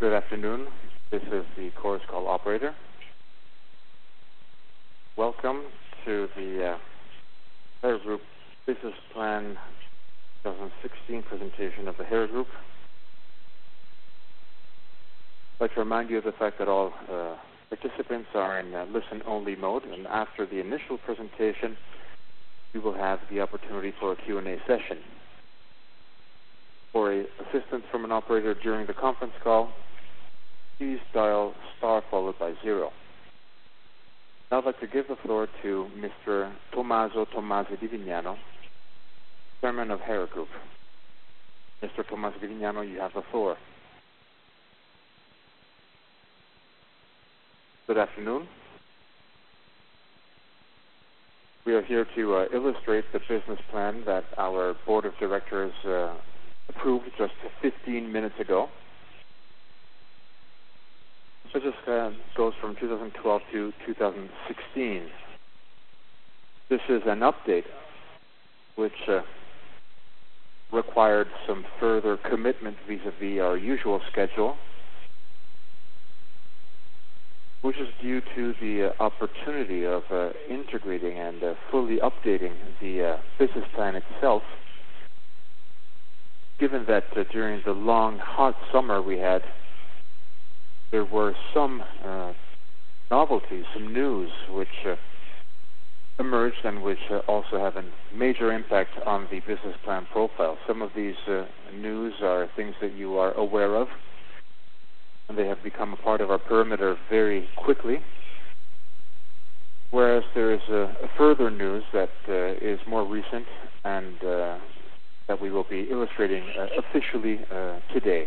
Good afternoon. This is the Chorus Call operator. Welcome to the Hera Group Business Plan 2016 presentation of the Hera Group. I'd like to remind you of the fact that all participants are in listen-only mode, and after the initial presentation, we will have the opportunity for a Q&A session. For assistance from an operator during the conference call, please dial star followed by 0. Now I'd like to give the floor to Mr. Tommaso Tommasi di Vignano, Chairman of Hera Group. Mr. Tommasi di Vignano, you have the floor. Good afternoon. We are here to illustrate the business plan that our Board of Directors approved just 15 minutes ago. The business plan goes from 2012 to 2016. This is an update which required some further commitment vis-a-vis our usual schedule, which is due to the opportunity of integrating and fully updating the business plan itself, given that during the long, hot summer we had, there were some novelties, some news which emerged and which also have a major impact on the business plan profile. Some of these news are things that you are aware of, and they have become a part of our perimeter very quickly, whereas there is a further news that is more recent and that we will be illustrating officially today.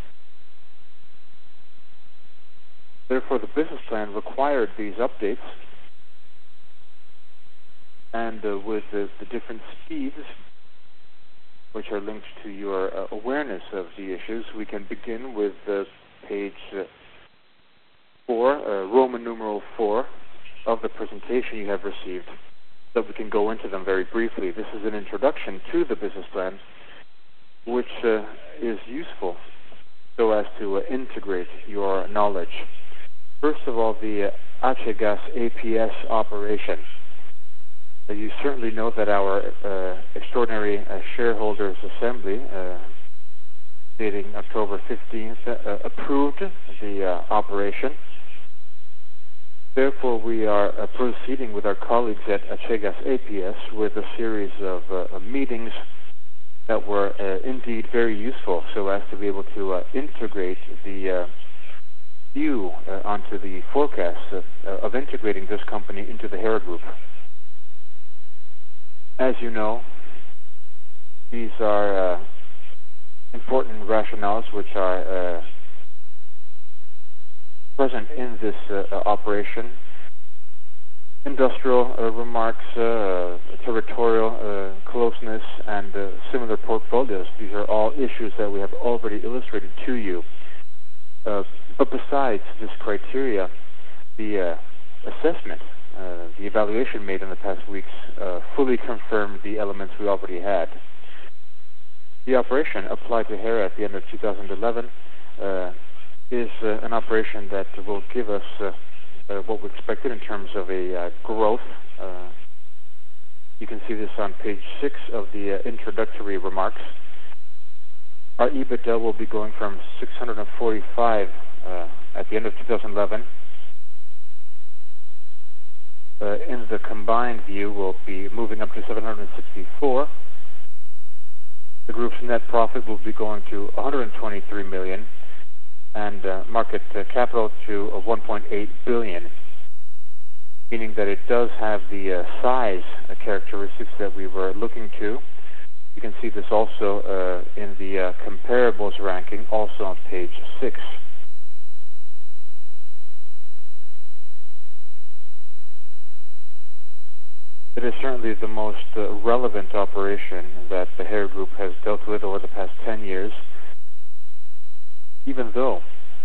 Therefore, the business plan required these updates, and with the different speeds which are linked to your awareness of the issues, we can begin with page 4, Roman numeral 4 of the presentation you have received, so we can go into them very briefly. This is an introduction to the business plan, which is useful so as to integrate your knowledge. First of all, the Ace-Gas APS operation. You certainly know that our extraordinary shareholders assembly dating October 15th approved the operation. Therefore, we are proceeding with our colleagues at Ace-Gas APS with a series of meetings that were indeed very useful, so as to be able to integrate the view onto the forecast of integrating this company into the Hera Group. As you know, these are important rationales which are present in this operation. Industrial remarks, territorial closeness, and similar portfolios. These are all issues that we have already illustrated to you. But besides this criteria, the assessment, the evaluation made in the past weeks fully confirmed the elements we already had. The operation applied to Hera at the end of 2011 is an operation that will give us what we expected in terms of a growth. You can see this on page 6 of the introductory remarks. Our EBITDA will be going from 645 at the end of 2011. In the combined view, we'll be moving up to 764. The group's net profit will be going to 123 million, and market capital to 1.8 billion, meaning that it does have the size characteristics that we were looking to. You can see this also in the comparables ranking, also on page 6. It is certainly the most relevant operation that the Hera Group has dealt with over the past 10 years, even though,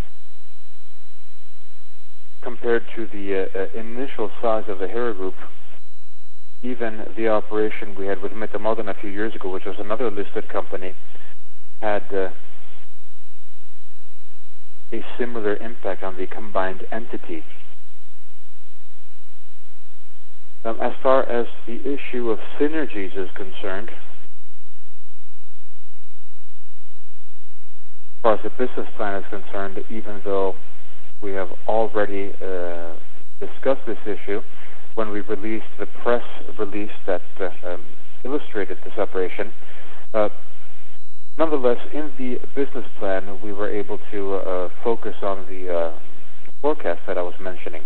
compared to the initial size of the Hera Group, even the operation we had with Metamodern a few years ago, which was another listed company, had a similar impact on the combined entity. As far as the issue of synergies is concerned, as far as the business plan is concerned, even though we have already discussed this issue when we released the press release that illustrated the separation, nonetheless, in the business plan, we were able to focus on the forecast that I was mentioning.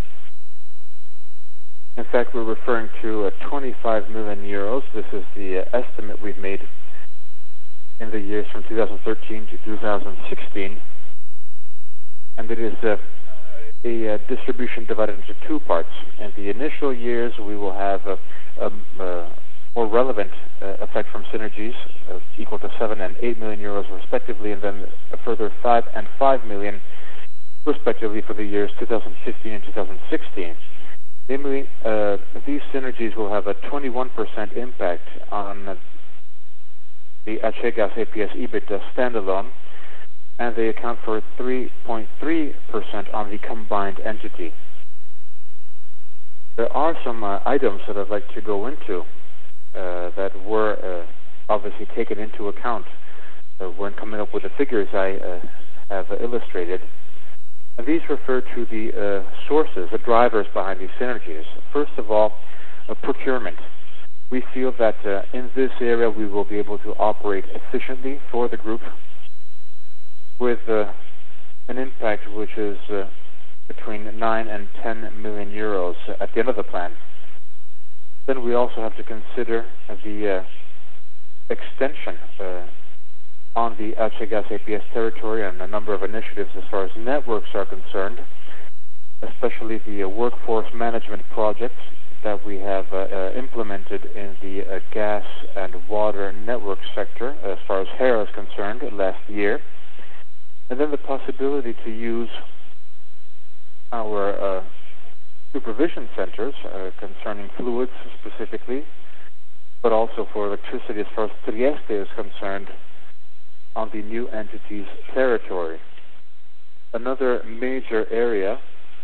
In fact, we're referring to 25 million euros. This is the estimate we've made in the years from 2013 to 2016. And it is a distribution divided into two parts. In the initial years, we will have a more relevant effect from synergies equal to 7 and 8 million euros respectively, and then a further 5 and 5 million respectively for the years 2015 and 2016. Namely, these synergies will have a 21% impact on the Achegas APS EBITDA standalone, and they account for 3.3% on the combined entity. There are some items that I'd like to go into that were obviously taken into account when coming up with the figures I have illustrated. And these refer to the sources, the drivers behind these synergies. First of all, procurement. We feel that in this area we will be able to operate efficiently for the group with an impact which is between 9 and 10 million euros at the end of the plan. Then we also have to consider the extension on the Achegas APS territory and a number of initiatives as far as networks are concerned, especially the workforce management projects that we have implemented in the gas and water network sector as far as Hera is concerned last year. And then the possibility to use our supervision centers concerning fluids specifically, but also for electricity as far as Trieste is concerned on the new entity's territory. Another major area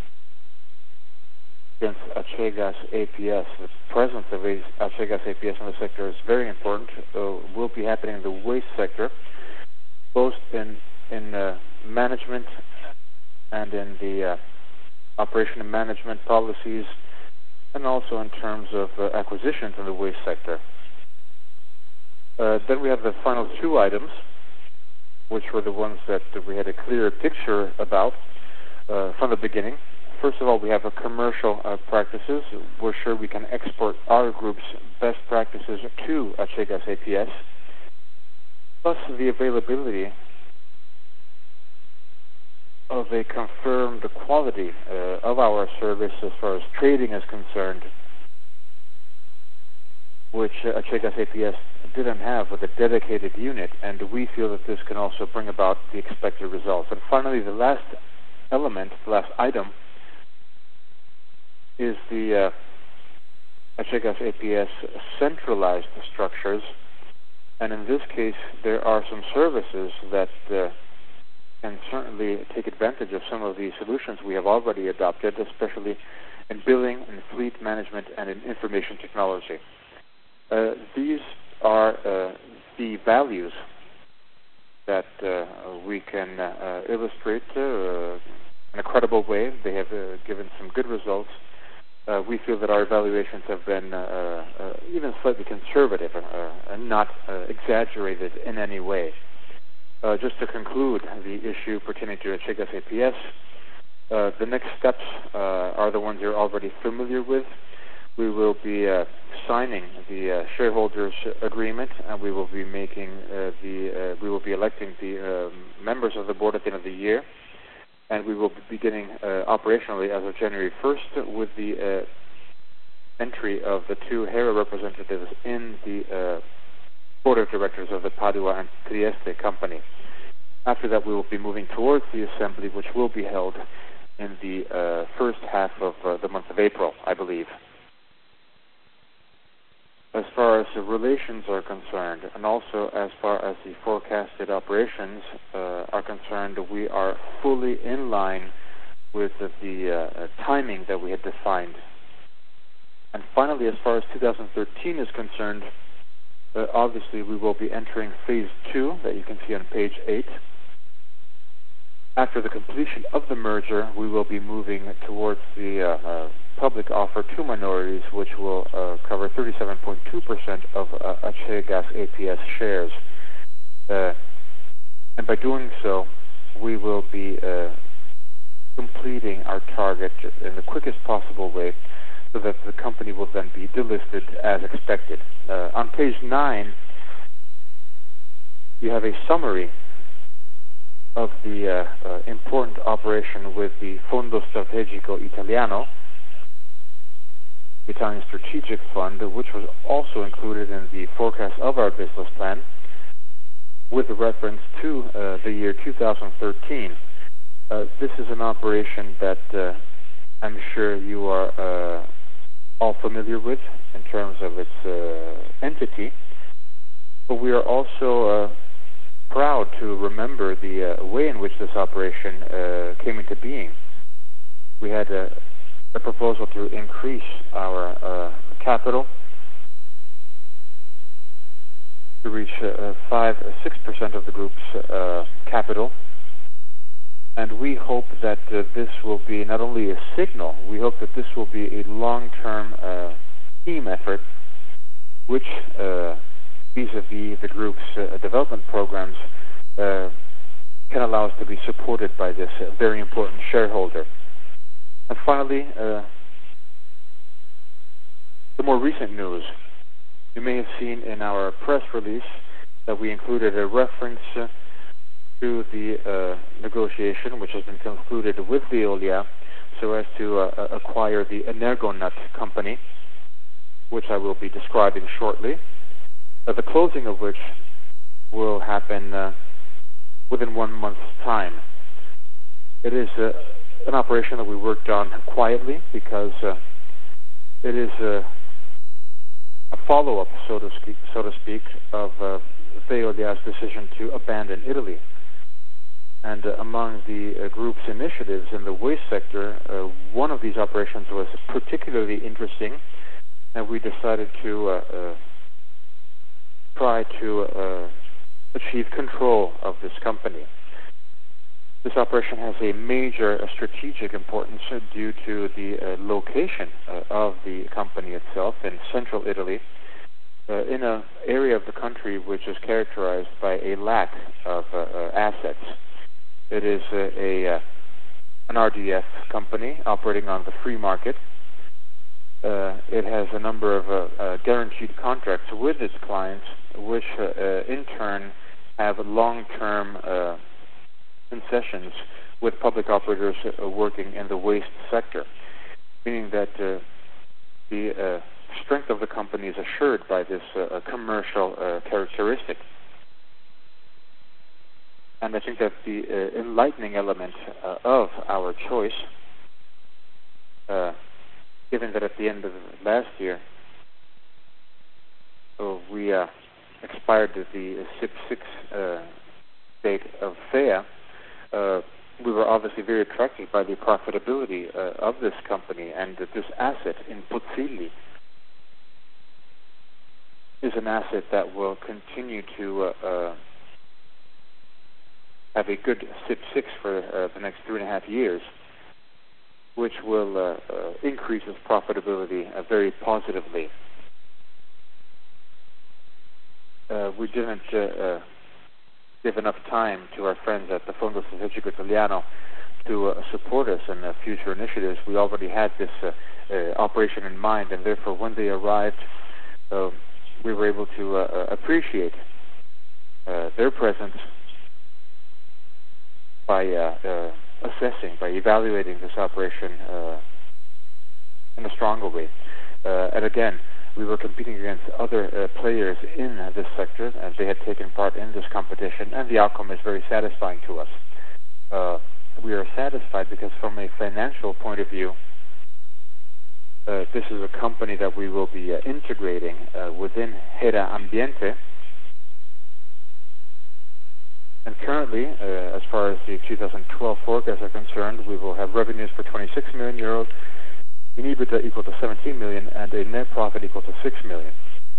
against Achegas APS, the presence of Achegas APS in the sector is very important. Will be happening in the waste sector, both in management and in the operation and management policies, and also in terms of acquisitions in the waste sector. Then we have the final two items, which were the ones that we had a clearer picture about from the beginning. First of all, we have commercial practices. We're sure we can export our group's best practices to Achegas APS, plus the availability of a confirmed quality of our service as far as trading is concerned, which Achegas APS didn't have with a dedicated unit, and we feel that this can also bring about the expected results. And finally, the last element, the last item, is the Achegas APS centralized structures, and in this case there are some services that can certainly take advantage of some of the solutions we have already adopted, especially in billing, in fleet management, and in information technology. These are the values that we can illustrate in a credible way. They have given some good results. We feel that our evaluations have been even slightly conservative and not exaggerated in any way. Just to conclude the issue pertaining to Achegas APS, the next steps are the ones you're already familiar with. We will be signing the shareholders agreement, and we will be making we will be electing the members of the board at the end of the year, and we will be beginning operationally as of January 1st with the entry of the two Hera representatives in the board of directors of the Padua and Trieste company. After that, we will be moving towards the assembly, which will be held in the first half of the month of April, I believe. as far as the relations are concerned, and also as far as the forecasted operations are concerned, we are fully in line with the timing that we had defined. And finally, as far as 2013 is concerned, obviously we will be entering phase 2 that you can see on page 8. After the completion of the merger, we will be moving towards the public offer to minorities, which will cover 37.2% of Acea Gas APS shares. And by doing so, we will be completing our target in the quickest possible way, so that the company will then be delisted as expected. On page 9, you have a summary of the important operation with the Fondo Strategico Italiano, the Italian Strategic Fund, which was also included in the forecast of our business plan, with reference to the year 2013. This is an operation that I'm sure you are all familiar with in terms of its entity, but we are also proud to remember the way in which this operation came into being. We had a proposal to increase our capital to reach 5-6% of the group's capital, and we hope that this will be not only a signal, we hope that this will be a long-term team effort, which vis-a-vis the group's development programs can allow us to be supported by this very important shareholder. And finally, the more recent news. You may have seen in our press release that we included a reference to the negotiation which has been concluded with Veolia so as to acquire the Energonut company, which I will be describing shortly. The closing of which will happen within 1 month's time. It is an operation that we worked on quietly because it is a follow-up, so to speak, of Veolia's decision to abandon Italy. And among the group's initiatives in the waste sector, one of these operations was particularly interesting, and we decided to try to achieve control of this company. This operation has a major strategic importance due to the location of the company itself in central Italy, in an area of the country which is characterized by a lack of assets. It is an RDF company operating on the free market. It has a number of guaranteed contracts with its clients, which in turn have long-term concessions with public operators working in the waste sector, meaning that the strength of the company is assured by this commercial characteristic. And I think that the enlightening element of our choice, given that at the end of last year we expired the SIP6 date of FEA, we were obviously very attracted by the profitability of this company, and that this asset in Pozzilli is an asset that will continue to have a good SIP6 for the next 3.5 years, which will increase its profitability very positively. We didn't give enough time to our friends at the Fondo Strategico Italiano to support us in future initiatives. We already had this operation in mind, and therefore when they arrived, we were able to appreciate their presence by assessing, by evaluating this operation in a stronger way. And again, we were competing against other players in this sector, and they had taken part in this competition, and the outcome is very satisfying to us. We are satisfied because from a financial point of view, This is a company that we will be integrating within Hera Ambiente. And currently, as far as the 2012 forecasts are concerned, we will have revenues for 26 million euros, an EBITDA equal to 17 million, and a net profit equal to 6 million.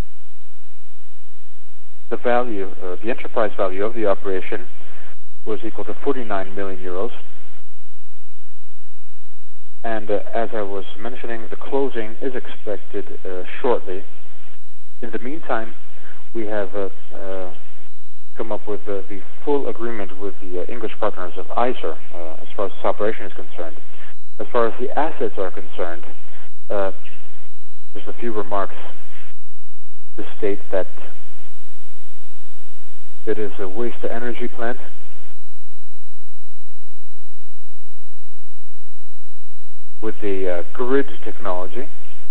The value, the enterprise value of the operation was equal to 49 million euros. And as I was mentioning, the closing is expected shortly. In the meantime, we have come up with the full agreement with the English partners of ICER as far as this operation is concerned. As far as the assets are concerned, just a few remarks to state that it is a waste-to-energy plant with the grid technology,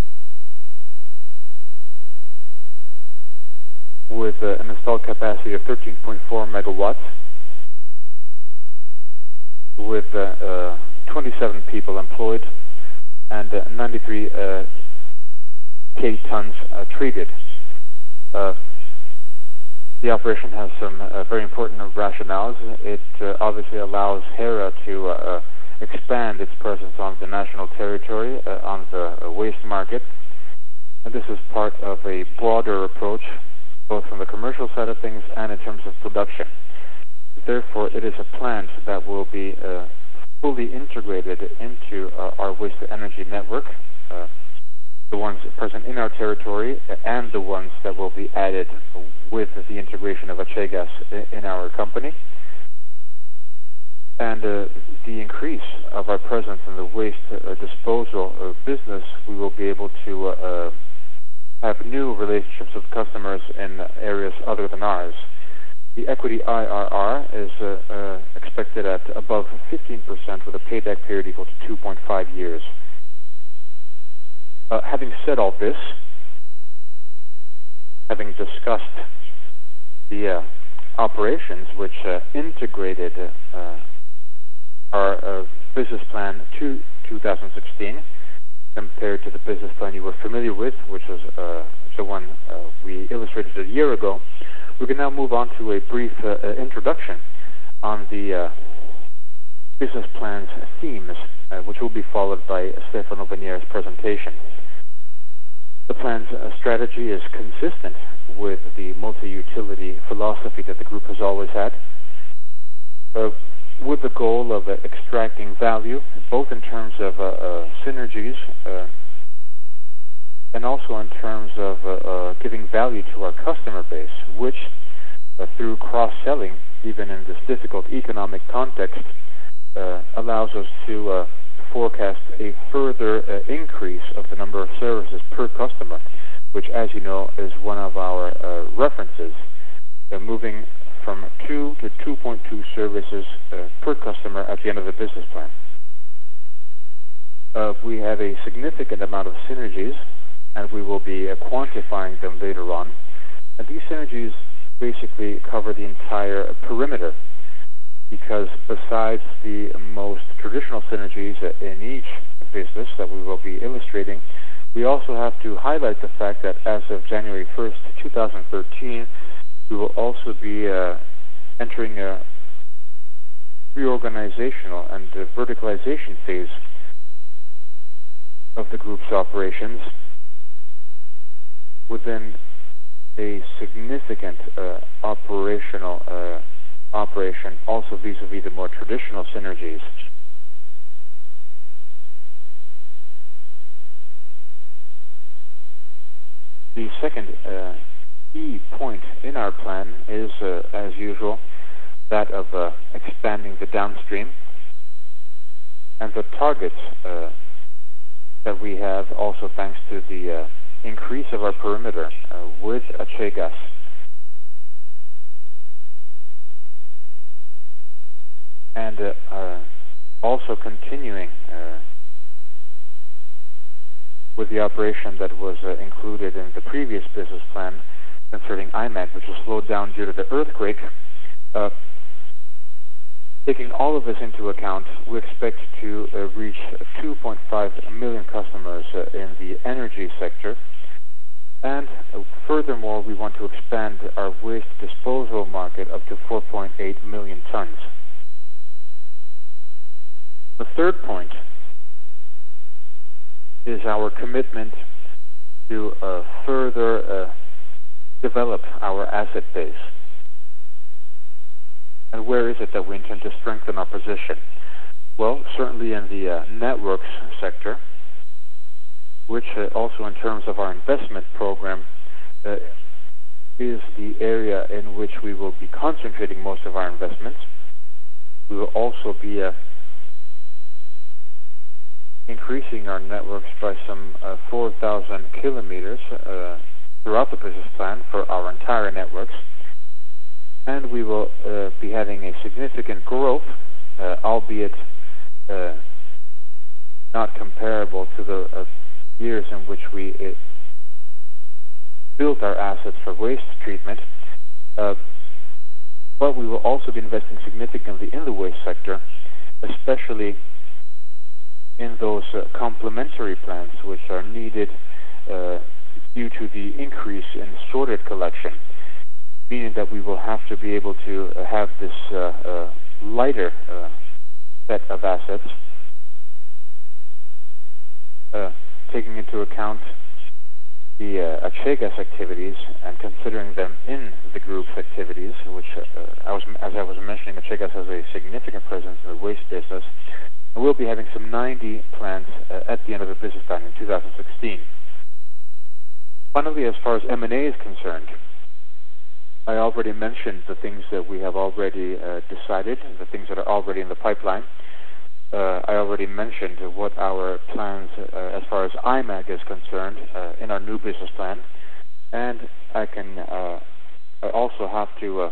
with an installed capacity of 13.4 megawatts, with 27 people employed, and 93 K-tons treated. The operation has some very important rationales. It obviously allows Hera to expand its presence on the national territory, on the waste market. And this is part of a broader approach, both from the commercial side of things and in terms of production. Therefore, it is a plant that will be fully integrated into our waste-to-energy network, the ones present in our territory and the ones that will be added with the integration of Achegas in our company. And the increase of our presence in the waste disposal business, we will be able to have new relationships with customers in areas other than ours. The equity IRR is expected at above 15% with a payback period equal to 2.5 years. Having said all this, having discussed the operations which integrated our business plan to 2016 compared to the business plan you were familiar with, which was the one we illustrated a year ago, we can now move on to a brief introduction on the business plan's themes, which will be followed by Stefano Venier's presentation. The plan's strategy is consistent with the multi-utility philosophy that the group has always had, with the goal of extracting value, both in terms of synergies and also in terms of giving value to our customer base, which through cross-selling, even in this difficult economic context, allows us to forecast a further increase of the number of services per customer, which, as you know, is one of our references, moving from 2 to 2.2 services per customer at the end of the business plan. We have a significant amount of synergies, and we will be quantifying them later on. And these synergies basically cover the entire perimeter, because besides the most traditional synergies in each business that we will be illustrating, we also have to highlight the fact that as of January 1st, 2013, we will also be entering a reorganizational and verticalization phase of the group's operations within a significant operational operation, also vis-a-vis the more traditional synergies. The second key point in our plan is, as usual, that of expanding the downstream, and the targets that we have, also thanks to the increase of our perimeter with Achegas. And also continuing with the operation that was included in the previous business plan concerning IMAG, which was slowed down due to the earthquake. Taking all of this into account, we expect to reach 2.5 million customers in the energy sector. And furthermore, we want to expand our waste disposal market up to 4.8 million tons. The third point is our commitment to further develop our asset base. And where is it that we intend to strengthen our position? Well, certainly in the networks sector, which also in terms of our investment program is the area in which we will be concentrating most of our investments. We will also be increasing our networks by some 4,000 kilometers throughout the business plan for our entire networks. And we will be having a significant growth, albeit not comparable to the years in which we built our assets for waste treatment. But we will also be investing significantly in the waste sector, especially in those complementary plants which are needed due to the increase in sorted collection, meaning that we will have to be able to have this lighter set of assets, taking into account the Achegas activities and considering them in the group's activities, which, as I was mentioning, Achegas has a significant presence in the waste business. And we'll be having some 90 plants at the end of the business plan in 2016. Finally, as far as M&A is concerned, I already mentioned the things that we have already decided, the things that are already in the pipeline. I already mentioned what our plans as far as IMAG is concerned in our new business plan. And I also have to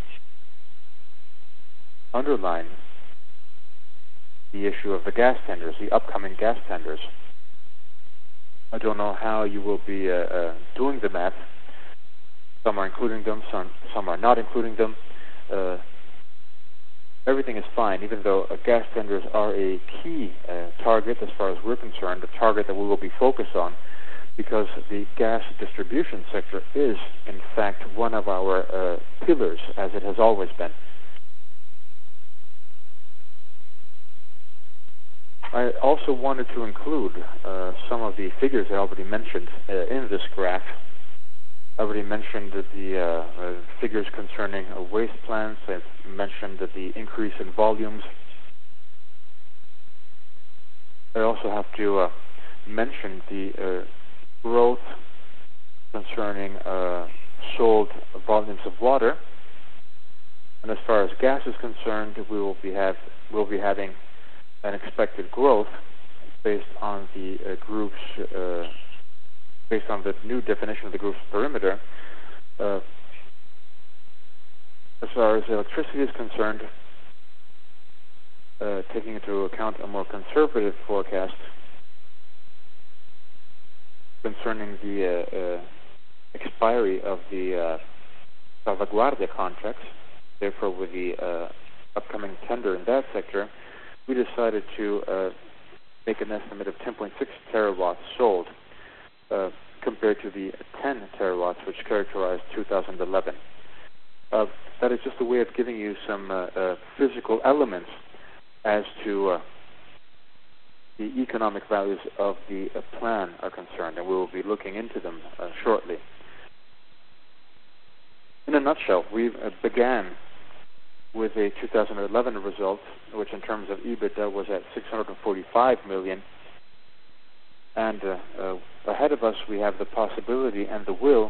underline the issue of the gas tenders, the upcoming gas tenders. I don't know how you will be doing the math. Some are including them, some are not including them. Everything is fine, even though gas tenders are a key target as far as we're concerned, a target that we will be focused on, because the gas distribution sector is, in fact, one of our pillars, as it has always been. I also wanted to include some of the figures I already mentioned in this graph. I already mentioned the figures concerning waste plants. I've mentioned the increase in volumes. I also have to mention the growth concerning sold volumes of water. And as far as gas is concerned, we'll be having an expected growth based on the group's based on the new definition of the group's perimeter. As far as electricity is concerned, taking into account a more conservative forecast concerning the expiry of the Salvaguardia contracts, therefore with the upcoming tender in that sector, we decided to make an estimate of 10.6 terawatts sold compared to the 10 terawatts which characterized 2011. That is just a way of giving you some physical elements as to the economic values of the plan are concerned, and we will be looking into them shortly. In a nutshell, we began with a 2011 result, which in terms of EBITDA was at 645 million. And ahead of us, we have the possibility and the will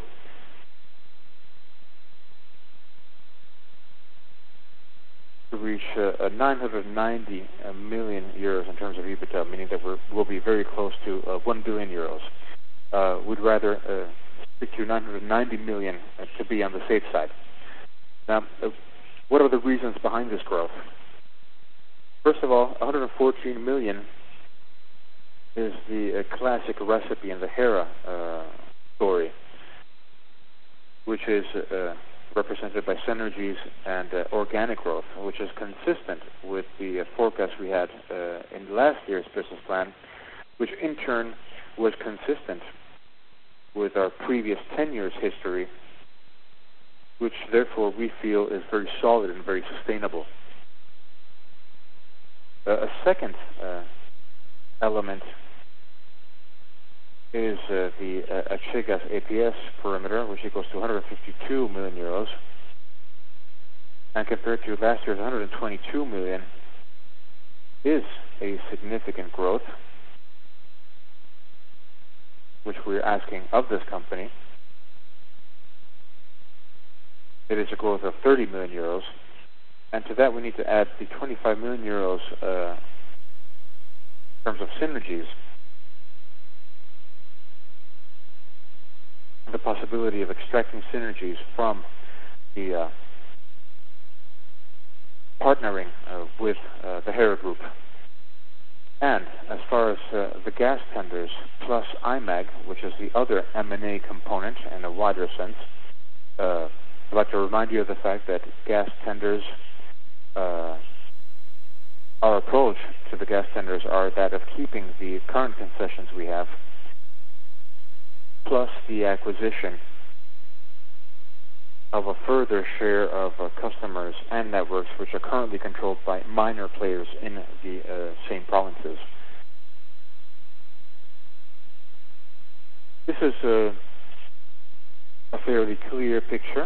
to reach 990 million euros in terms of EBITDA, meaning that we'll be very close to 1 billion euros. We'd rather stick to 990 million to be on the safe side. Now, what are the reasons behind this growth? First of all, 114 million is the classic recipe in the Hera story, which is represented by synergies and organic growth, which is consistent with the forecast we had in last year's business plan, which in turn was consistent with our previous 10 years history, which therefore we feel is very solid and very sustainable. A second element is the Achegas APS perimeter, which equals to 152 million euros, and compared to last year's 122 million, is a significant growth, which we're asking of this company. It is a growth of 30 million euros, and to that we need to add the 25 million euros in terms of synergies. The possibility of extracting synergies from the partnering with the Hera Group. And as far as the gas tenders plus IMAG, which is the other M&A component in a wider sense, I'd like to remind you of the fact that gas tenders, our approach to the gas tenders are that of keeping the current concessions we have, plus the acquisition of a further share of customers and networks which are currently controlled by minor players in the same provinces. This is a fairly clear picture,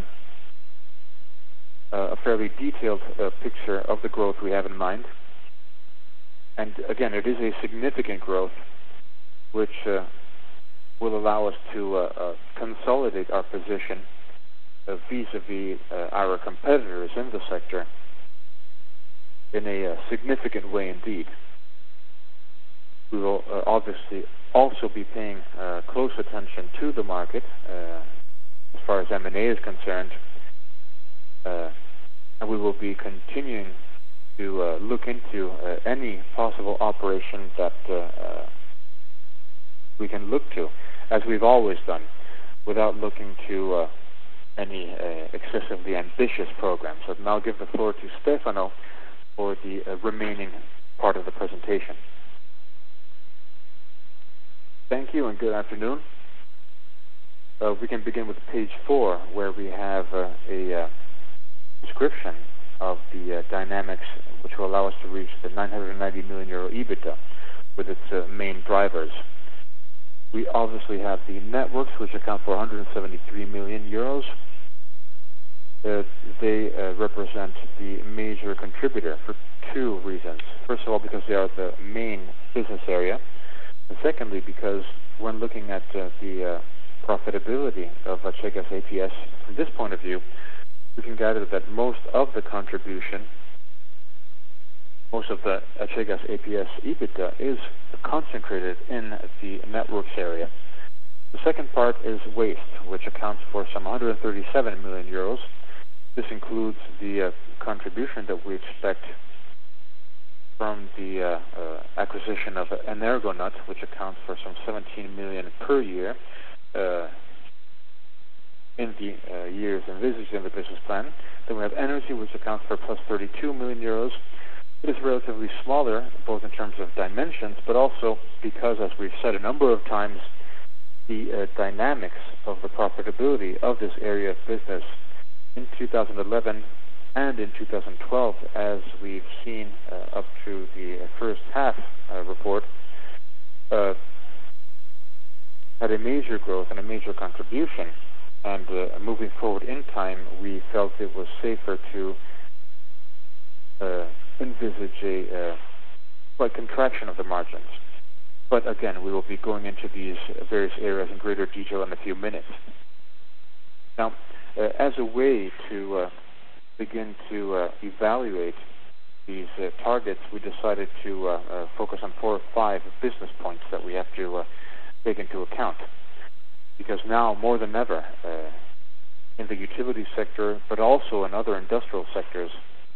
a fairly detailed picture of the growth we have in mind. And again, it is a significant growth which will allow us to consolidate our position vis-a-vis our competitors in the sector in a significant way indeed. We will obviously also be paying close attention to the market as far as M&A is concerned, and we will be continuing to look into any possible operation that we can look to, as we've always done, without looking to any excessively ambitious programs. So now I'll give the floor to Stefano for the remaining part of the presentation. Thank you and good afternoon. We can begin with page 4, where we have a description of the dynamics which will allow us to reach the 990 million euro EBITDA with its main drivers. We obviously have the networks, which account for 173 million euros. They represent the major contributor for two reasons. First of all, because they are the main business area. And secondly, because when looking at the profitability of Achegas APS from this point of view, we can gather that most of the contribution, most of the Achegas APS EBITDA is concentrated in the networks area. The second part is waste, which accounts for some 137 million euros. This includes the contribution that we expect from the acquisition of Energonut, which accounts for some 17 million per year in the years envisaged in the business plan. Then we have energy, which accounts for plus 32 million euros. It is relatively smaller, both in terms of dimensions, but also because, as we've said a number of times, the dynamics of the profitability of this area of business in 2011 and in 2012, as we've seen up to the first half report, had a major growth and a major contribution. And moving forward in time, we felt it was safer to envisage a slight contraction of the margins. But again, we will be going into these various areas in greater detail in a few minutes. Now, as a way to begin to evaluate these targets, we decided to focus on 4 or 5 business points that we have to take into account. Because now, more than ever, in the utility sector, but also in other industrial sectors,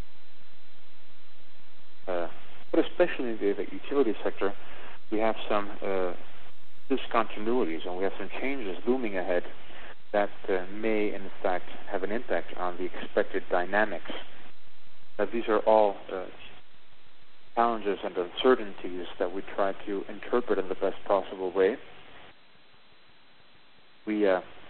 but especially in the utility sector, we have some discontinuities and we have some changes looming ahead that may, in fact, have an impact on the expected dynamics. These are all challenges and uncertainties that we try to interpret in the best possible way. We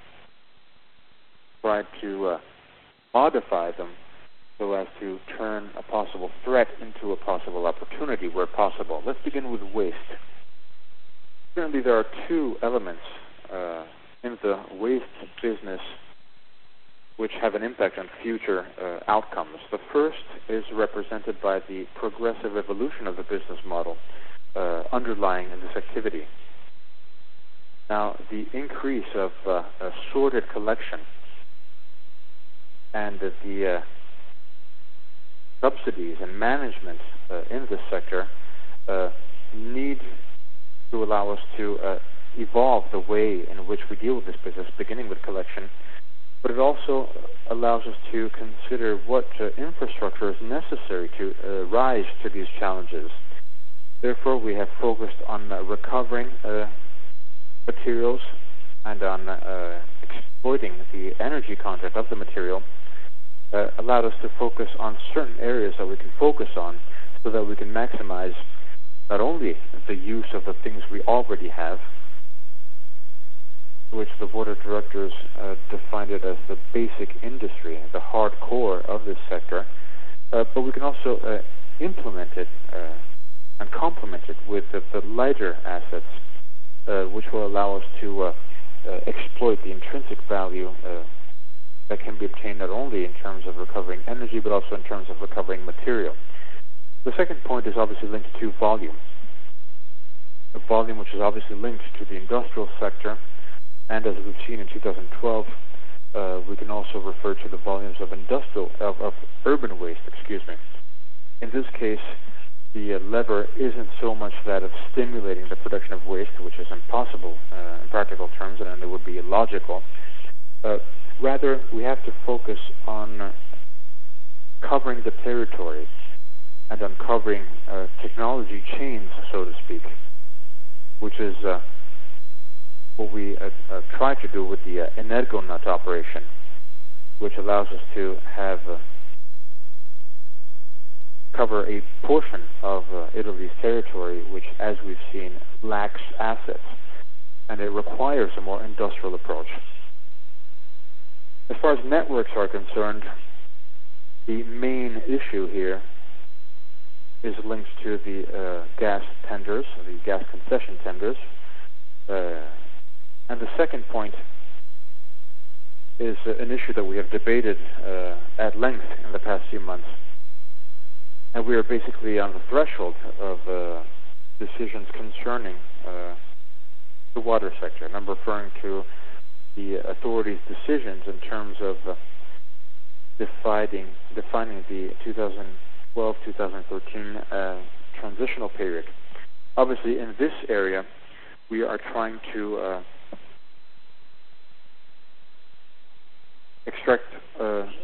try to modify them so as to turn a possible threat into a possible opportunity where possible. Let's begin with waste. Currently, there are two elements in the waste business which have an impact on future outcomes. The first is represented by the progressive evolution of the business model underlying in this activity. Now, the increase of sorted collection and the subsidies and management in this sector need to allow us to evolve the way in which we deal with this business, beginning with collection, but it also allows us to consider what infrastructure is necessary to rise to these challenges. Therefore, we have focused on recovering materials and on exploiting the energy content of the material, allowed us to focus on certain areas that we can focus on so that we can maximize not only the use of the things we already have, which the board of directors defined it as the basic industry, the hard core of this sector, but we can also implement it and complement it with the lighter assets, which will allow us to exploit the intrinsic value that can be obtained not only in terms of recovering energy, but also in terms of recovering material. The second point is obviously linked to volume. A volume which is obviously linked to the industrial sector, and as we've seen in 2012, we can also refer to the volumes of urban waste. In this case, the lever isn't so much that of stimulating the production of waste, which is impossible in practical terms, and it would be illogical. Rather, we have to focus on covering the territory and on covering technology chains, so to speak, which is what we try to do with the Energonut operation, which allows us to have cover a portion of Italy's territory, which, as we've seen, lacks assets, and it requires a more industrial approach. As far as networks are concerned, the main issue here is linked to the gas tenders, the gas concession tenders. And the second point is an issue that we have debated at length in the past few months. And we are basically on the threshold of decisions concerning the water sector. And I'm referring to the authorities' decisions in terms of defining the 2012-2013 transitional period. Obviously, in this area, we are trying to extract